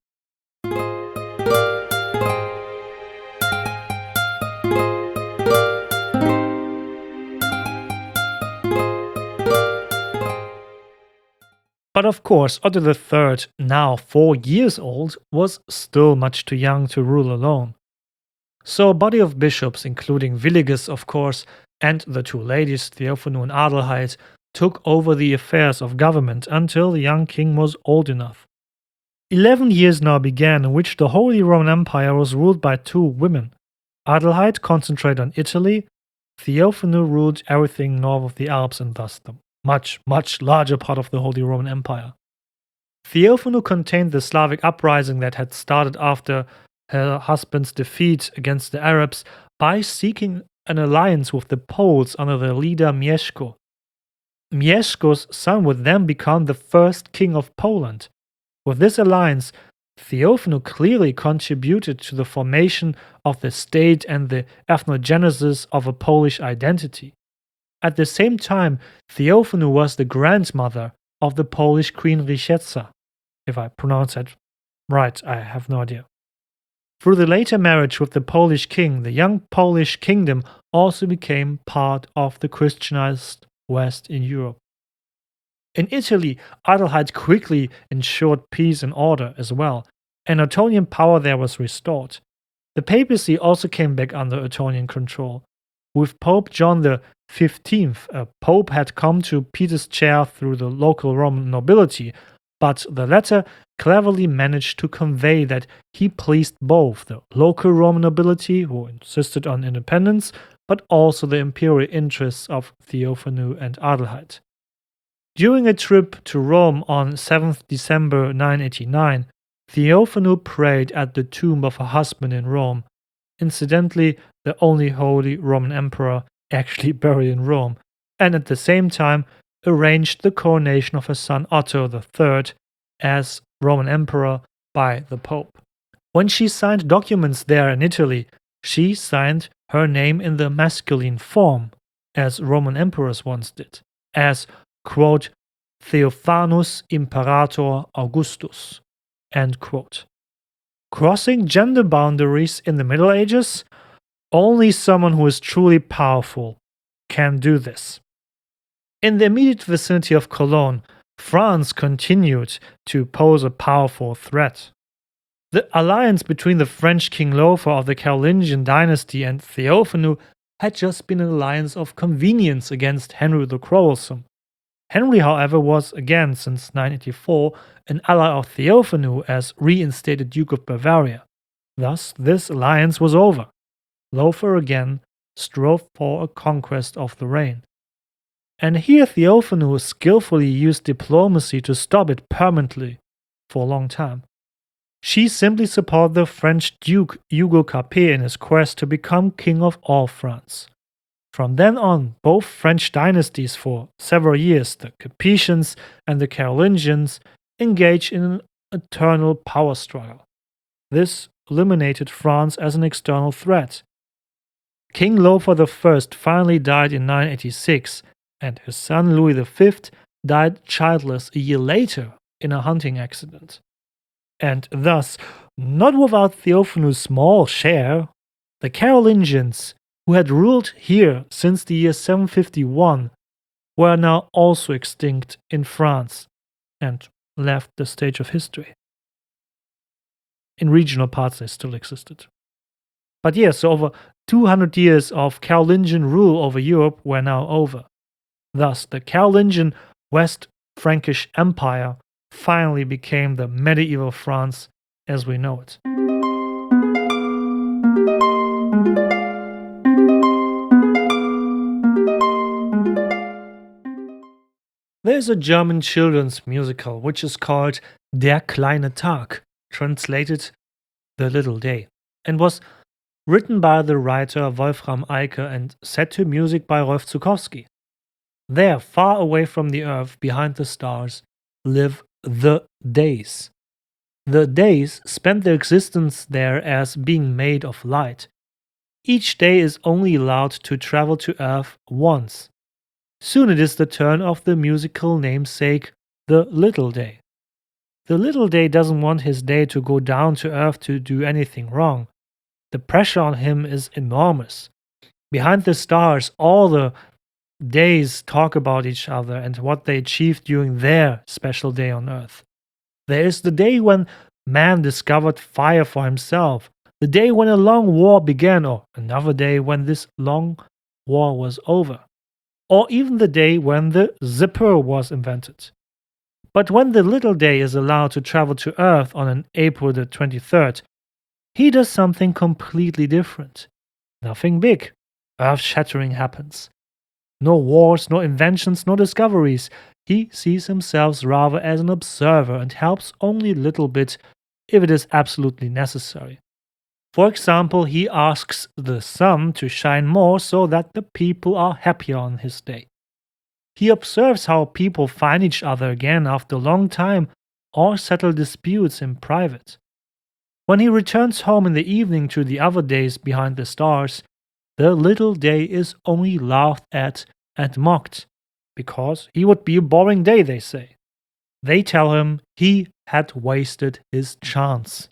But of course, Otto III, now 4 years old, was still much too young to rule alone. So a body of bishops, including Williges of course, and the two ladies Theophano and Adelheid, took over the affairs of government until the young king was old enough. 11 years now began in which the Holy Roman Empire was ruled by two women. Adelheid concentrated on Italy, Theophano ruled everything north of the Alps and thus the much larger part of the Holy Roman Empire. Theophano contained the Slavic uprising that had started after her husband's defeat against the Arabs by seeking an alliance with the Poles under their leader Mieszko. Mieszko's son would then become the first king of Poland. With this alliance, Theophano clearly contributed to the formation of the state and the ethnogenesis of a Polish identity. At the same time, Theophano was the grandmother of the Polish Queen Richeza. If I pronounce that right, I have no idea. Through the later marriage with the Polish king, the young Polish kingdom also became part of the Christianized West in Europe. In Italy, Adelheid quickly ensured peace and order as well, and Ottonian power there was restored. The papacy also came back under Ottonian control. With Pope John XV, a pope had come to Peter's chair through the local Roman nobility, but the latter cleverly managed to convey that he pleased both the local Roman nobility, who insisted on independence, but also the imperial interests of Theophano and Adelheid. During a trip to Rome on 7th December 989, Theophano prayed at the tomb of her husband in Rome, incidentally the only Holy Roman Emperor actually buried in Rome, and at the same time arranged the coronation of her son Otto III as Roman Emperor by the Pope. When she signed documents there in Italy, she signed her name in the masculine form, as Roman emperors once did, as, quote, Theophanus Imperator Augustus, end quote. Crossing gender boundaries in the Middle Ages? Only someone who is truly powerful can do this. In the immediate vicinity of Cologne, France continued to pose a powerful threat. The alliance between the French King Lothar of the Carolingian dynasty and Theophano had just been an alliance of convenience against Henry the Quarrelsome. Henry, however, was again, since 984, an ally of Theophano as reinstated Duke of Bavaria. Thus, this alliance was over. Lothar again strove for a conquest of the reign. And here Theophano skillfully used diplomacy to stop it permanently for a long time. She simply supported the French Duke Hugo Capet in his quest to become king of all France. From then on, both French dynasties for several years, the Capetians and the Carolingians, engaged in an eternal power struggle. This eliminated France as an external threat. King Lothar I finally died in 986, and his son Louis V died childless a year later in a hunting accident. And thus, not without Theophano's small share, the Carolingians, who had ruled here since the year 751, were now also extinct in France and left the stage of history. In regional parts, they still existed. But yes, so over 200 years of Carolingian rule over Europe were now over. Thus, the Carolingian West Frankish Empire finally became the medieval France as we know it. There's a German children's musical which is called Der kleine Tag, translated The Little Day, and was written by the writer Wolfram Eike and set to music by Rolf Zuckowski. There, far away from the earth, behind the stars, live the days. The days spend their existence there as being made of light. Each day is only allowed to travel to earth once. Soon it is the turn of the musical namesake, the little day. The little day doesn't want his day to go down to earth to do anything wrong. The pressure on him is enormous. Behind the stars, all the days talk about each other and what they achieved during their special day on Earth. There is the day when man discovered fire for himself, the day when a long war began, or another day when this long war was over, or even the day when the zipper was invented. But when the little day is allowed to travel to Earth on an April the 23rd, he does something completely different. Nothing big, earth-shattering happens. No wars, no inventions, no discoveries. He sees himself rather as an observer and helps only a little bit if it is absolutely necessary. For example, he asks the sun to shine more so that the people are happier on his day. He observes how people find each other again after a long time or settle disputes in private. When he returns home in the evening to the other days behind the stars, the little day is only laughed at and mocked, because he would be a boring day, they say. They tell him he had wasted his chance.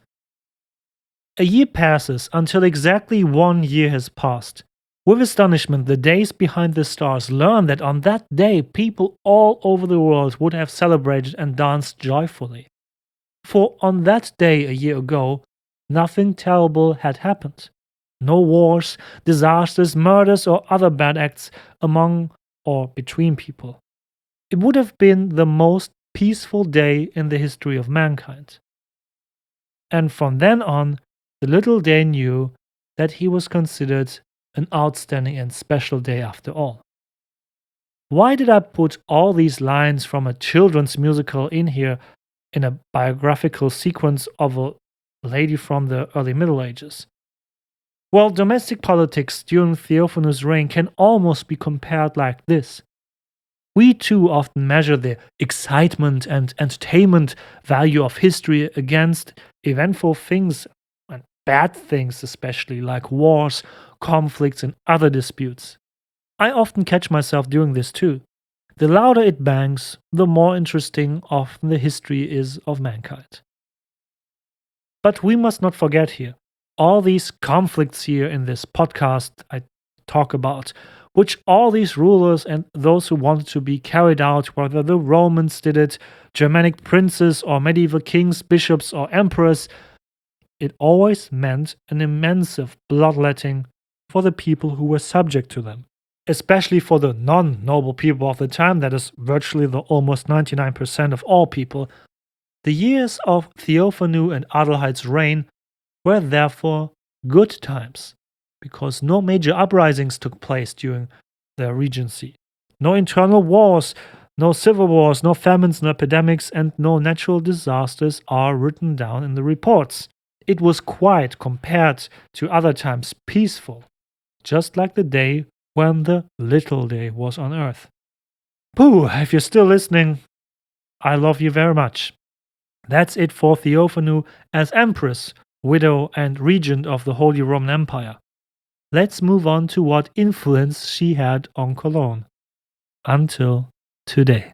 A year passes until exactly 1 year has passed. With astonishment, the days behind the stars learn that on that day, people all over the world would have celebrated and danced joyfully. For on that day a year ago, nothing terrible had happened. No wars, disasters, murders, or other bad acts among or between people. It would have been the most peaceful day in the history of mankind. And from then on, the little day knew that he was considered an outstanding and special day after all. Why did I put all these lines from a children's musical in here in a biographical sequence of a lady from the early Middle Ages? Well, domestic politics during Theophanes' reign can almost be compared like this. We too often measure the excitement and entertainment value of history against eventful things and bad things, especially like wars, conflicts, and other disputes. I often catch myself doing this too. The louder it bangs, the more interesting often the history is of mankind. But we must not forget here, all these conflicts here in this podcast I talk about, which all these rulers and those who wanted to be carried out, whether the Romans did it, Germanic princes, or medieval kings, bishops, or emperors, it always meant an immense bloodletting for the people who were subject to them, especially for the non-noble people of the time, that is virtually the almost 99% of all people. The years of Theophanu and Adelhaide's reign were therefore good times, because no major uprisings took place during their regency. No internal wars, no civil wars, no famines, no epidemics, and no natural disasters are written down in the reports. It was quite, compared to other times, peaceful, just like the day when the little day was on Earth. Pooh, if you're still listening, I love you very much. That's it for Theophanu as Empress, widow, and regent of the Holy Roman Empire. Let's move on to what influence she had on Cologne. Until today.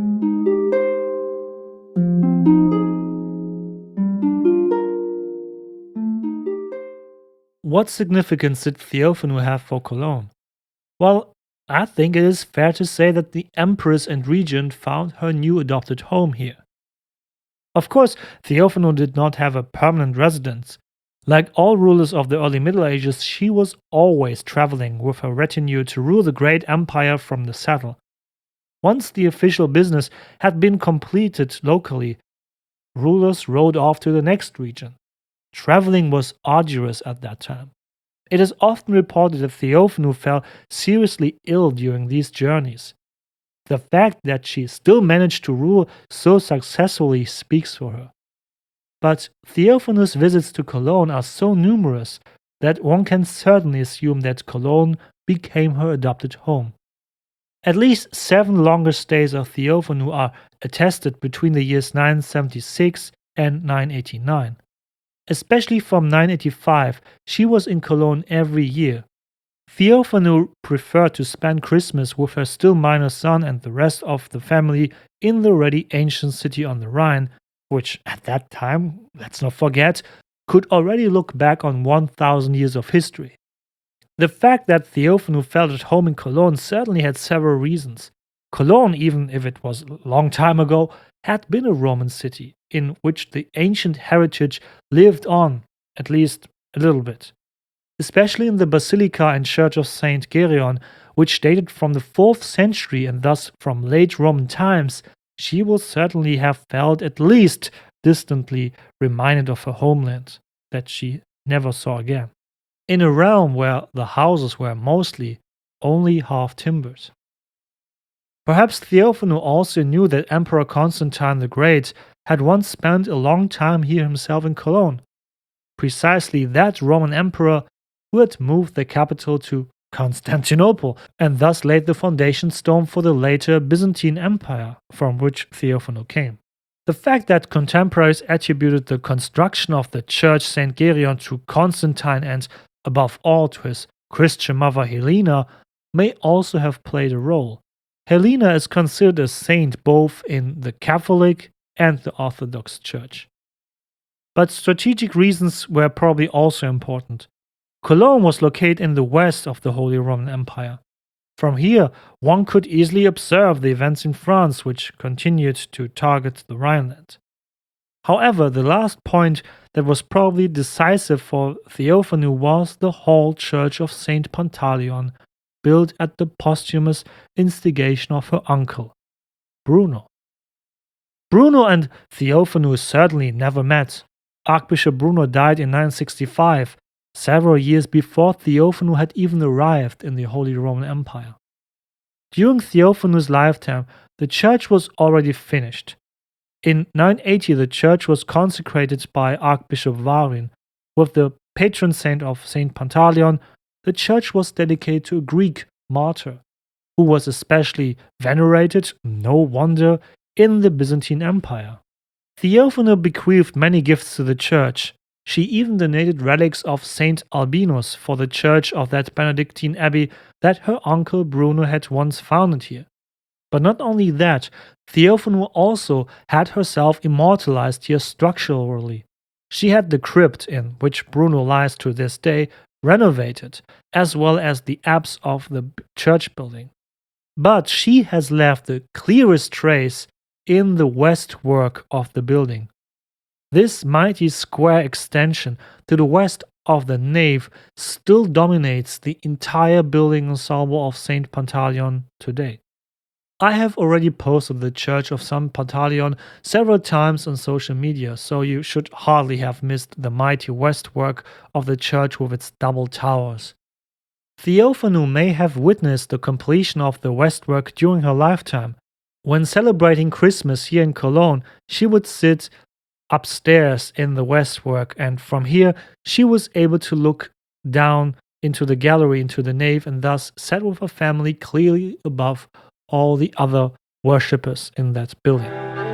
What significance did Theophanu have for Cologne? Well, I think it is fair to say that the Empress and Regent found her new adopted home here. Of course, Theophanu did not have a permanent residence. Like all rulers of the early Middle Ages, she was always traveling with her retinue to rule the great empire from the saddle. Once the official business had been completed locally, rulers rode off to the next region. Traveling was arduous at that time. It is often reported that Theophanu fell seriously ill during these journeys. The fact that she still managed to rule so successfully speaks for her. But Theophanu's visits to Cologne are so numerous that one can certainly assume that Cologne became her adopted home. At least 7 longer stays of Theophanu are attested between the years 976 and 989. Especially from 985, she was in Cologne every year. Theophanu preferred to spend Christmas with her still minor son and the rest of the family in the already ancient city on the Rhine, which at that time, let's not forget, could already look back on 1,000 years of history. The fact that Theophanu felt at home in Cologne certainly had several reasons. Cologne, even if it was a long time ago, had been a Roman city in which the ancient heritage lived on, at least a little bit. Especially in the Basilica and Church of St. Gereon, which dated from the 4th century and thus from late Roman times, she will certainly have felt at least distantly reminded of her homeland that she never saw again, in a realm where the houses were mostly only half timbered. Perhaps Theophanu also knew that Emperor Constantine the Great had once spent a long time here himself in Cologne, precisely that Roman emperor who had moved the capital to Constantinople and thus laid the foundation stone for the later Byzantine Empire from which Theophanu came. The fact that contemporaries attributed the construction of the church St. Gereon to Constantine and, above all, to his Christian mother Helena may also have played a role. Helena is considered a saint both in the Catholic and the Orthodox Church. But strategic reasons were probably also important. Cologne was located in the west of the Holy Roman Empire. From here, one could easily observe the events in France, which continued to target the Rhineland. However, the last point that was probably decisive for Theophanu was the Hall Church of St. Pantaleon, built at the posthumous instigation of her uncle, Bruno. Bruno and Theophanu certainly never met. Archbishop Bruno died in 965, several years before Theophanu had even arrived in the Holy Roman Empire. During Theophanu's lifetime, the church was already finished. In 980, the church was consecrated by Archbishop Warin. With the patron saint of St. Pantaleon, the church was dedicated to a Greek martyr, who was especially venerated, no wonder, in the Byzantine Empire. Theophanu bequeathed many gifts to the church. She even donated relics of Saint Albinus for the church of that Benedictine abbey that her uncle Bruno had once founded here. But not only that, Theophanu also had herself immortalized here structurally. She had the crypt, in which Bruno lies to this day, renovated, as well as the apse of the church building. But she has left the clearest trace in the westwork of the building. This mighty square extension to the west of the nave still dominates the entire building ensemble of St. Pantaleon today. I have already posted the Church of St. Pantaleon several times on social media, so you should hardly have missed the mighty westwork of the church with its double towers. Theophanu may have witnessed the completion of the westwork during her lifetime. When celebrating Christmas here in Cologne, she would sit upstairs in the westwork, and from here she was able to look down into the gallery, into the nave, and thus sat with her family clearly above all the other worshippers in that building.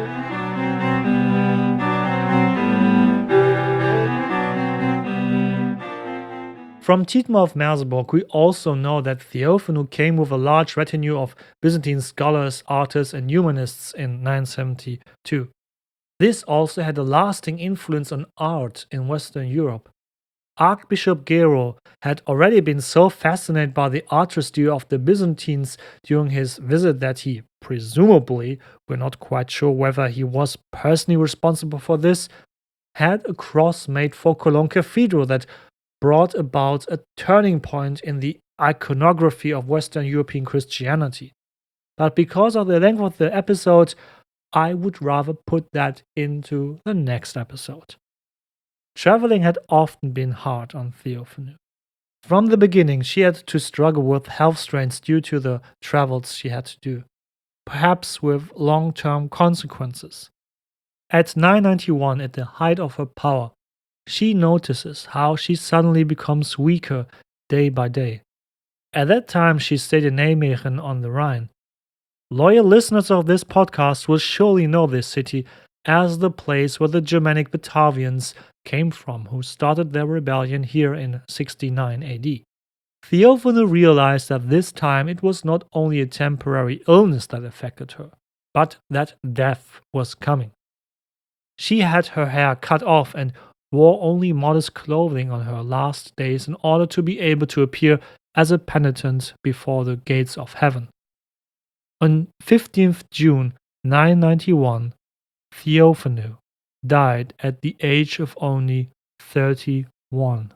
From Thietmar of Merseburg, we also know that Theophanu came with a large retinue of Byzantine scholars, artists, and humanists in 972. This also had a lasting influence on art in Western Europe. Archbishop Gero had already been so fascinated by the artistry of the Byzantines during his visit that he, presumably, we're not quite sure whether he was personally responsible for this, had a cross made for Cologne Cathedral that brought about a turning point in the iconography of Western European Christianity. But because of the length of the episode, I would rather put that into the next episode. Traveling had often been hard on Theophanu. From the beginning, she had to struggle with health strains due to the travels she had to do, perhaps with long-term consequences. At 991, at the height of her power, she notices how she suddenly becomes weaker day by day. At that time, she stayed in Nijmegen on the Rhine. Loyal listeners of this podcast will surely know this city as the place where the Germanic Batavians came from, who started their rebellion here in 69 AD. Theophanu realized that this time it was not only a temporary illness that affected her, but that death was coming. She had her hair cut off and wore only modest clothing on her last days in order to be able to appear as a penitent before the gates of heaven. On 15th June 991, Theophanu died at the age of only 31.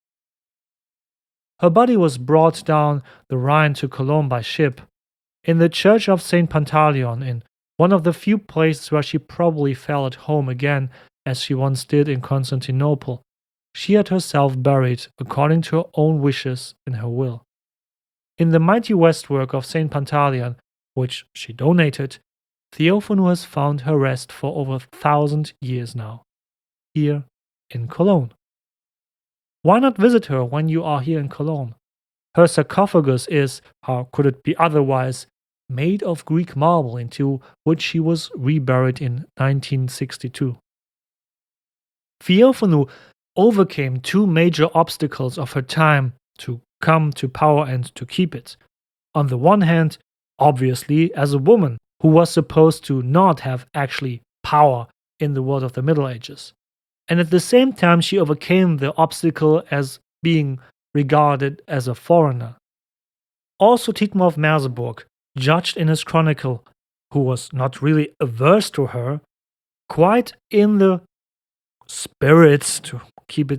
Her body was brought down the Rhine to Cologne by ship. In the church of St. Pantaleon, in one of the few places where she probably felt at home again, as she once did in Constantinople, she had herself buried according to her own wishes in her will. In the mighty westwork of St. Pantaleon, which she donated, Theophanu has found her rest for over 1,000 years now, here in Cologne. Why not visit her when you are here in Cologne? Her sarcophagus is, how could it be otherwise, made of Greek marble into which she was reburied in 1962. Theophanu overcame two major obstacles of her time to come to power and to keep it. On the one hand, obviously, as a woman who was supposed to not have actually power in the world of the Middle Ages. And at the same time, she overcame the obstacle as being regarded as a foreigner. Also, Dietmar of Merseburg judged in his chronicle, who was not really averse to her, quite in the spirits, to keep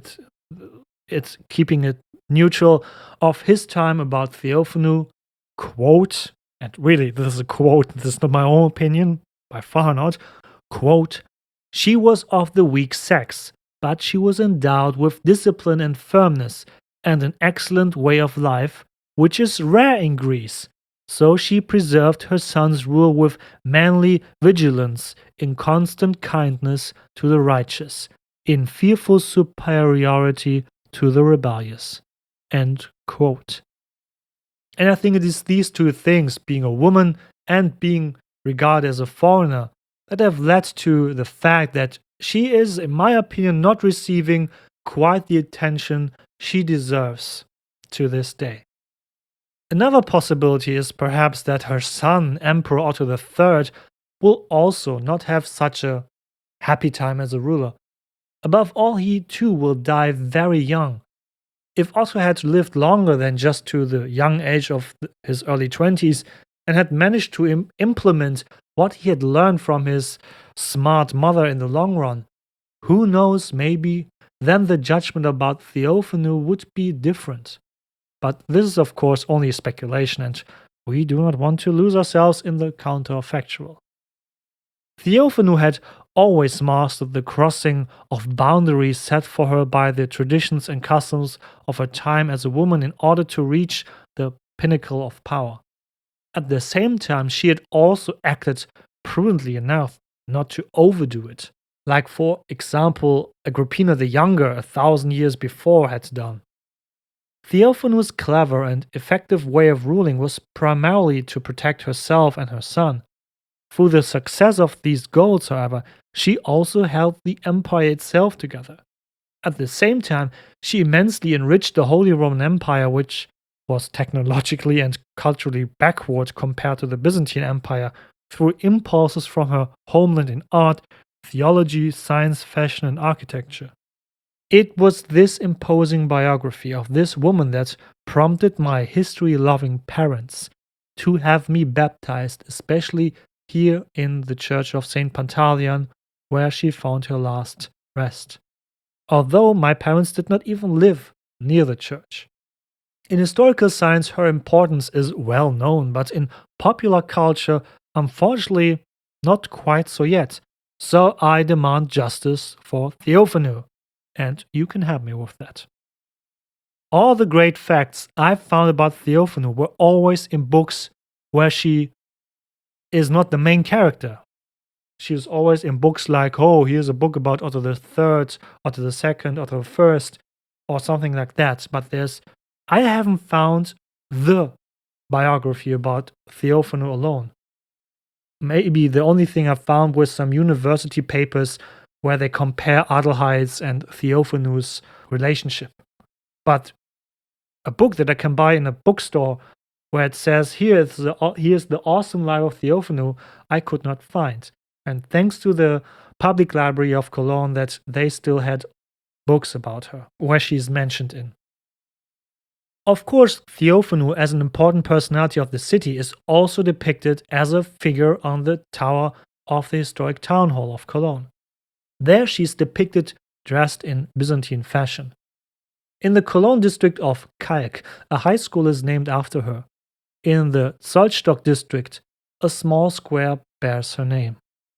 keeping it neutral, of his time about Theophanu, quote, and really this is a quote, this is not my own opinion, by far not, quote, "She was of the weak sex, but she was endowed with discipline and firmness, and an excellent way of life, which is rare in Greece. So she preserved her son's rule with manly vigilance, in constant kindness to the righteous, in fearful superiority to the rebellious." End quote. And I think it is these two things, being a woman and being regarded as a foreigner, that have led to the fact that she is, in my opinion, not receiving quite the attention she deserves to this day. Another possibility is perhaps that her son, Emperor Otto III, will also not have such a happy time as a ruler. Above all, he too will die very young. If Otto had lived longer than just to the young age of his early 20s and had managed to implement what he had learned from his smart mother in the long run, who knows, maybe then the judgment about Theophanu would be different. But this is, of course, only speculation, and we do not want to lose ourselves in the counterfactual. Theophanu had always mastered the crossing of boundaries set for her by the traditions and customs of her time as a woman in order to reach the pinnacle of power. At the same time, she had also acted prudently enough not to overdo it, like, for example, Agrippina the Younger 1,000 years before had done. Theophanu's clever and effective way of ruling was primarily to protect herself and her son. Through the success of these goals, however, she also held the empire itself together. At the same time, she immensely enriched the Holy Roman Empire, which was technologically and culturally backward compared to the Byzantine Empire, through impulses from her homeland in art, theology, science, fashion, and architecture. It was this imposing biography of this woman that prompted my history-loving parents to have me baptized, especially here in the Church of St. Pantaleon, where she found her last rest. Although my parents did not even live near the church. In historical science, her importance is well known, but in popular culture, unfortunately, not quite so yet. So I demand justice for Theophanu, and you can help me with that. All the great facts I found about Theophanu were always in books where she is not the main character. She is always in books like, oh, here's a book about Otto III, Otto II, Otto I, or something like that. But I haven't found the biography about Theophanu alone. Maybe the only thing I found was some university papers where they compare Adelheid's and Theophanu's relationship. But a book that I can buy in a bookstore where it says, here's the awesome life of Theophanu, I could not find. And thanks to the public library of Cologne that they still had books about her, where she's mentioned in. Of course, Theophanu, as an important personality of the city, is also depicted as a figure on the tower of the historic town hall of Cologne. There she's depicted dressed in Byzantine fashion. In the Cologne district of Kalk, a high school is named after her. In the Zollstock district, a small square bears her name.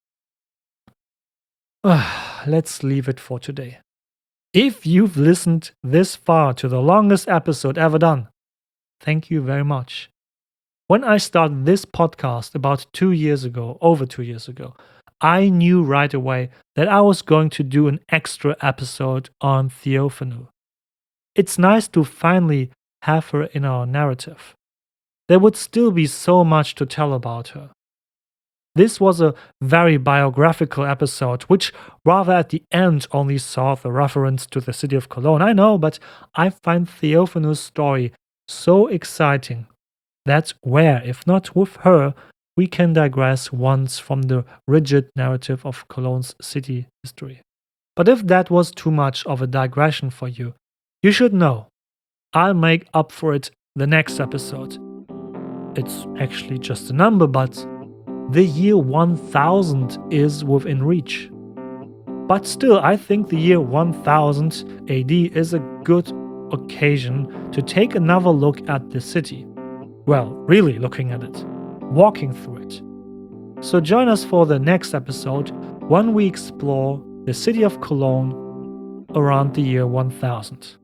Let's leave it for today. If you've listened this far to the longest episode ever done, thank you very much. When I started this podcast about over 2 years ago, I knew right away that I was going to do an extra episode on Theophanu. It's nice to finally have her in our narrative. There would still be so much to tell about her. This was a very biographical episode, which rather at the end only saw the reference to the city of Cologne. I know, but I find Theophanu's story so exciting that where, if not with her, we can digress once from the rigid narrative of Cologne's city history. But if that was too much of a digression for you, you should know I'll make up for it the next episode. It's actually just a number, but the year 1000 is within reach. But still, I think the year 1000 AD is a good occasion to take another look at the city. Well, really looking at it, walking through it. So join us for the next episode when we explore the city of Cologne around the year 1000.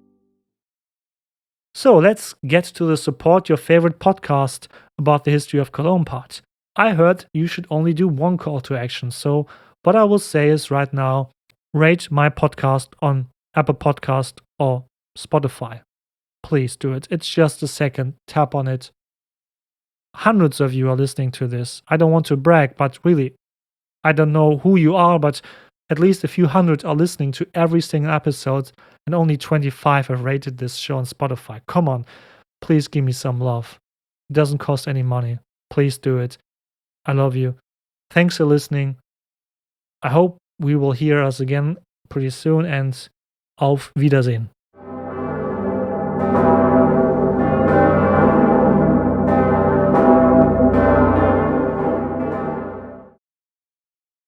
So let's get to the support your favorite podcast about the history of Cologne part. I heard you should only do one call to action, so what I will say is right now, rate my podcast on Apple Podcast or Spotify. Please do it. It's just a second. Tap on it. Hundreds of you are listening to this. I don't want to brag, but really, I don't know who you are, but at least a few hundred are listening to every single episode, and only 25 have rated this show on Spotify. Come on, please give me some love. It doesn't cost any money. Please do it. I love you. Thanks for listening. I hope we will hear us again pretty soon, and auf Wiedersehen.